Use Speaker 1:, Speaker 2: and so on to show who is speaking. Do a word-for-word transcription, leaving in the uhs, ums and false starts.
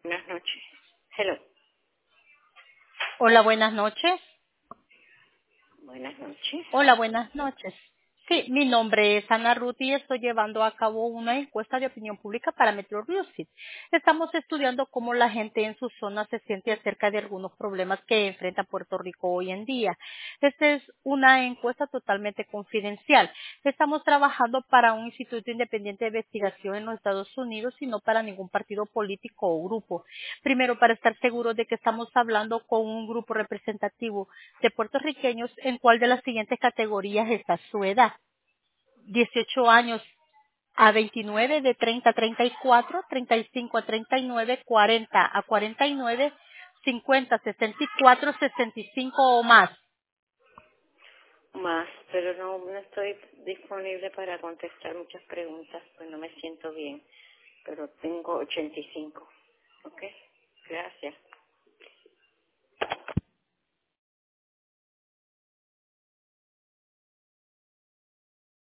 Speaker 1: Buenas noches. Hello.
Speaker 2: Hola, buenas noches.
Speaker 1: Buenas noches.
Speaker 2: Hola, buenas noches. Sí, mi nombre es Ana Ruth y estoy llevando a cabo una encuesta de opinión pública para Metro Music. Estamos estudiando cómo la gente en su zona se siente acerca de algunos problemas que enfrenta Puerto Rico hoy en día. Esta es una encuesta totalmente confidencial. Estamos trabajando para un instituto independiente de investigación en los Estados Unidos y no para ningún partido político o grupo. Primero, para estar seguros de que estamos hablando con un grupo representativo de puertorriqueños, ¿en cuál de las siguientes categorías está su edad? dieciocho años a veintinueve, de treinta a treinta y cuatro, treinta y cinco a treinta y nueve, cuarenta a cuarenta y nueve, cincuenta, sesenta y cuatro, sesenta y cinco o más.
Speaker 1: Más, pero no, no estoy disponible para contestar muchas preguntas, pues no me siento bien, pero tengo ochenta y cinco.